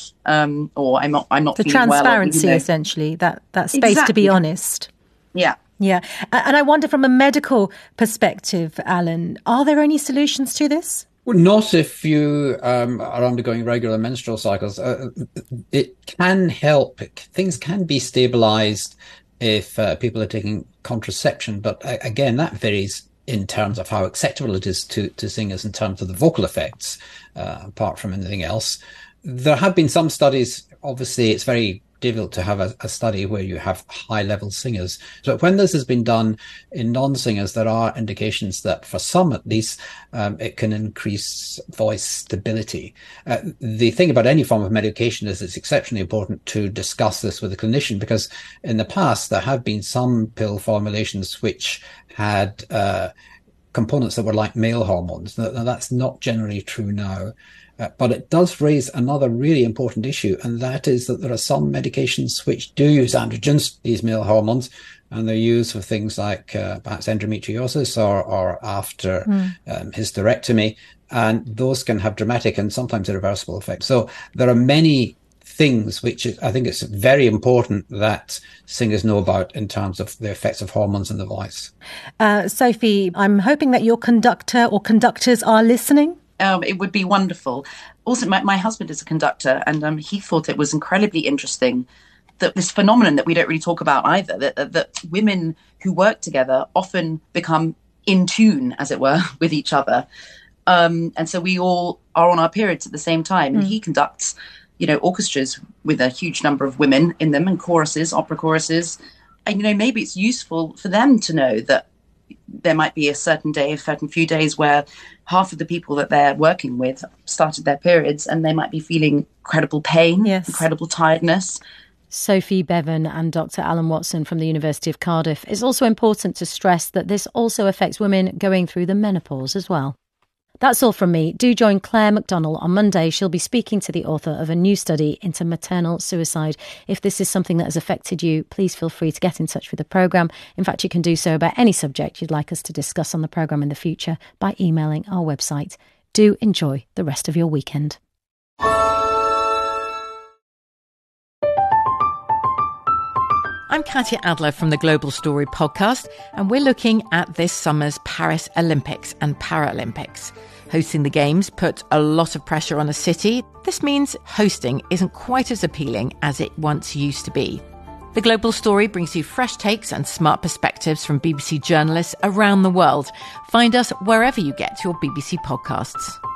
um, or I'm not, I'm not the feeling well. The transparency, essentially, that, that space exactly. to be honest. Yeah. Yeah. And I wonder, from a medical perspective, Alan, are there any solutions to this? Well, not if you um, are undergoing regular menstrual cycles. Uh, it can help. Things can be stabilized if uh, people are taking contraception. But uh, again, that varies in terms of how acceptable it is to, to singers in terms of the vocal effects, uh, apart from anything else. There have been some studies. Obviously, it's very difficult to have a, a study where you have high-level singers. So when this has been done in non-singers, there are indications that for some, at least, um, it can increase voice stability. Uh, the thing about any form of medication is it's exceptionally important to discuss this with a clinician, because in the past, there have been some pill formulations which had uh, components that were like male hormones. Now, that's not generally true now. Uh, but it does raise another really important issue, and that is that there are some medications which do use androgens, these male hormones, and they're used for things like uh, perhaps endometriosis or, or after mm. um, hysterectomy, and those can have dramatic and sometimes irreversible effects. So there are many things which I think it's very important that singers know about in terms of the effects of hormones in the voice. Uh, Sophie, I'm hoping that your conductor or conductors are listening. Um, it would be wonderful. Also, my, my husband is a conductor, and um, he thought it was incredibly interesting that this phenomenon that we don't really talk about either, that, that, that women who work together often become in tune, as it were, with each other. Um, and so we all are on our periods at the same time. Mm. And he conducts, you know, orchestras with a huge number of women in them, and choruses, opera choruses. And, you know, maybe it's useful for them to know that there might be a certain day, a certain few days where half of the people that they're working with started their periods, and they might be feeling incredible pain, yes. incredible tiredness. Sophie Bevan and Doctor Alan Watson from the University of Cardiff. It's also important to stress that this also affects women going through the menopause as well. That's all from me. Do join Claire McDonnell on Monday. She'll be speaking to the author of a new study into maternal suicide. If this is something that has affected you, please feel free to get in touch with the programme. In fact, you can do so about any subject you'd like us to discuss on the programme in the future by emailing our website. Do enjoy the rest of your weekend. I'm Katya Adler from the Global Story podcast, and we're looking at this summer's Paris Olympics and Paralympics. Hosting the Games put a lot of pressure on a city. This means hosting isn't quite as appealing as it once used to be. The Global Story brings you fresh takes and smart perspectives from B B C journalists around the world. Find us wherever you get your B B C podcasts.